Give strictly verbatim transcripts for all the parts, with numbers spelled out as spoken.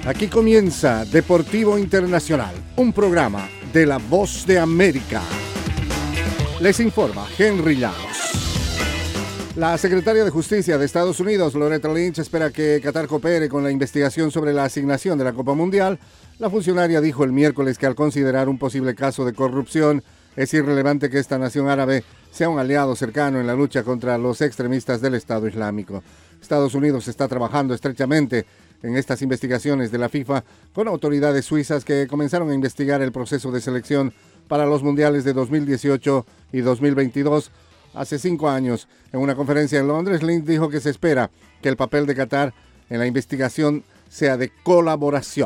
Aquí comienza Deportivo Internacional, un programa de La Voz de América. Les informa Henry Llanos. La secretaria de Justicia de Estados Unidos, Loretta Lynch, espera que Qatar coopere con la investigación sobre la asignación de la Copa Mundial. La funcionaria dijo el miércoles que al considerar un posible caso de corrupción, es irrelevante que esta nación árabe sea un aliado cercano en la lucha contra los extremistas del Estado Islámico. Estados Unidos está trabajando estrechamente en estas investigaciones de la FIFA con autoridades suizas que comenzaron a investigar el proceso de selección para los mundiales de dos mil dieciocho y dos mil veintidós hace cinco años. En una conferencia en Londres, Lynch dijo que se espera que el papel de Qatar en la investigación sea de colaboración.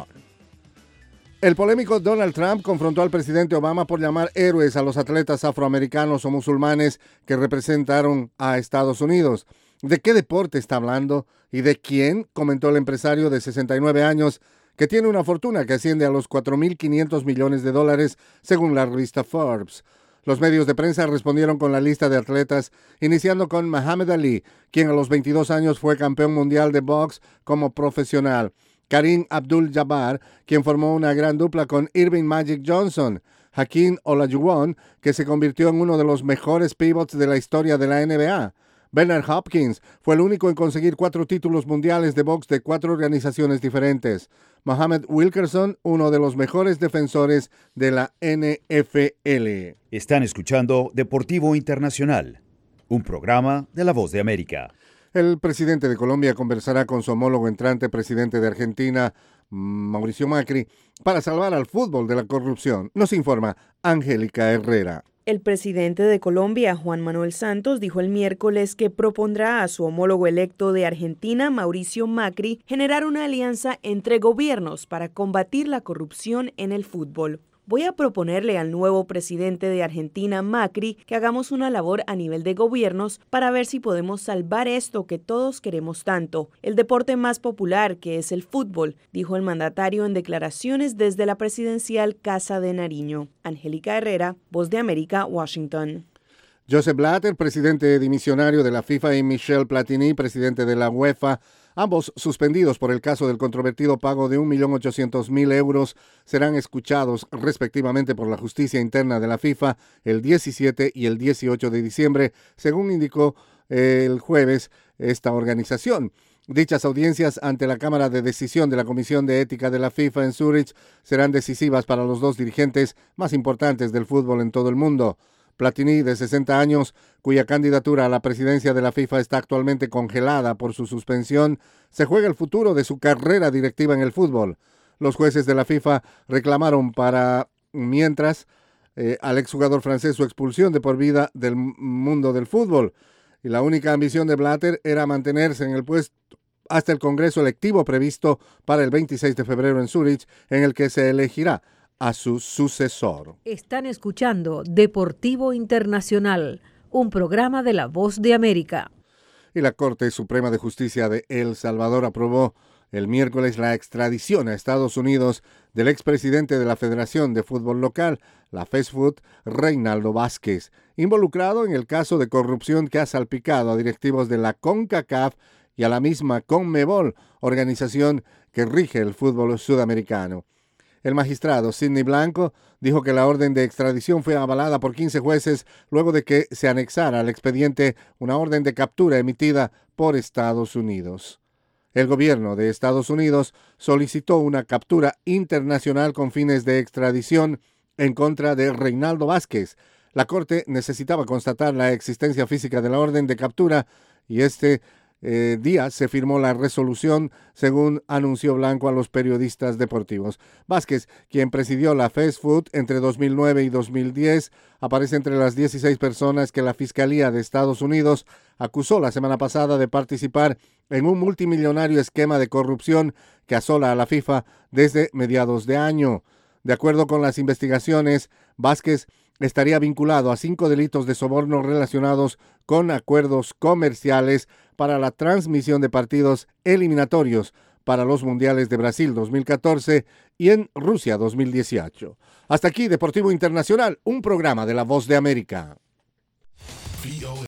El polémico Donald Trump confrontó al presidente Obama por llamar héroes a los atletas afroamericanos o musulmanes que representaron a Estados Unidos. ¿De qué deporte está hablando? ¿Y de quién? Comentó el empresario de sesenta y nueve años, que tiene una fortuna que asciende a los cuatro mil quinientos millones de dólares, según la revista Forbes. Los medios de prensa respondieron con la lista de atletas, iniciando con Muhammad Ali, quien a los veintidós años fue campeón mundial de box como profesional. Kareem Abdul-Jabbar, quien formó una gran dupla con Irving Magic Johnson. Hakeem Olajuwon, que se convirtió en uno de los mejores pivots de la historia de la N B A. Bernard Hopkins fue el único en conseguir cuatro títulos mundiales de box de cuatro organizaciones diferentes. Mohamed Wilkerson, uno de los mejores defensores de la N F L. Están escuchando Deportivo Internacional, un programa de La Voz de América. El presidente de Colombia conversará con su homólogo entrante presidente de Argentina, Mauricio Macri, para salvar al fútbol de la corrupción. Nos informa Angélica Herrera. El presidente de Colombia, Juan Manuel Santos, dijo el miércoles que propondrá a su homólogo electo de Argentina, Mauricio Macri, generar una alianza entre gobiernos para combatir la corrupción en el fútbol. Voy a proponerle al nuevo presidente de Argentina, Macri, que hagamos una labor a nivel de gobiernos para ver si podemos salvar esto que todos queremos tanto, el deporte más popular que es el fútbol, dijo el mandatario en declaraciones desde la presidencial Casa de Nariño. Angélica Herrera, Voz de América, Washington. Joseph Blatter, presidente dimisionario de la FIFA, y Michel Platini, presidente de la UEFA, ambos suspendidos por el caso del controvertido pago de un millón ochocientos mil euros, serán escuchados respectivamente por la justicia interna de la FIFA el diecisiete y el dieciocho de diciembre, según indicó el jueves esta organización. Dichas audiencias ante la Cámara de Decisión de la Comisión de Ética de la FIFA en Zúrich serán decisivas para los dos dirigentes más importantes del fútbol en todo el mundo. Platini, de sesenta años, cuya candidatura a la presidencia de la FIFA está actualmente congelada por su suspensión, se juega el futuro de su carrera directiva en el fútbol. Los jueces de la FIFA reclamaron para, mientras, eh, al exjugador francés su expulsión de por vida del mundo del fútbol. Y la única ambición de Blatter era mantenerse en el puesto hasta el Congreso electivo previsto para el veintiséis de febrero en Zúrich, en el que se elegirá a su sucesor. Están escuchando Deportivo Internacional, un programa de La Voz de América. Y la Corte Suprema de Justicia de El Salvador aprobó el miércoles la extradición a Estados Unidos del expresidente de la Federación de Fútbol Local, la FESFUT, Reinaldo Vázquez, involucrado en el caso de corrupción que ha salpicado a directivos de la CONCACAF y a la misma CONMEBOL, organización que rige el fútbol sudamericano. El magistrado Sidney Blanco dijo que la orden de extradición fue avalada por quince jueces luego de que se anexara al expediente una orden de captura emitida por Estados Unidos. El gobierno de Estados Unidos solicitó una captura internacional con fines de extradición en contra de Reinaldo Vázquez. La Corte necesitaba constatar la existencia física de la orden de captura y este Eh, día se firmó la resolución, según anunció Blanco a los periodistas deportivos. Vázquez, quien presidió la FESFUT entre dos mil nueve y dos mil diez, aparece entre las dieciséis personas que la Fiscalía de Estados Unidos acusó la semana pasada de participar en un multimillonario esquema de corrupción que asola a la FIFA desde mediados de año. De acuerdo con las investigaciones, Vázquez estaría vinculado a cinco delitos de soborno relacionados con acuerdos comerciales para la transmisión de partidos eliminatorios para los Mundiales de Brasil dos mil catorce y en Rusia dos mil dieciocho. Hasta aquí Deportivo Internacional, un programa de La Voz de América.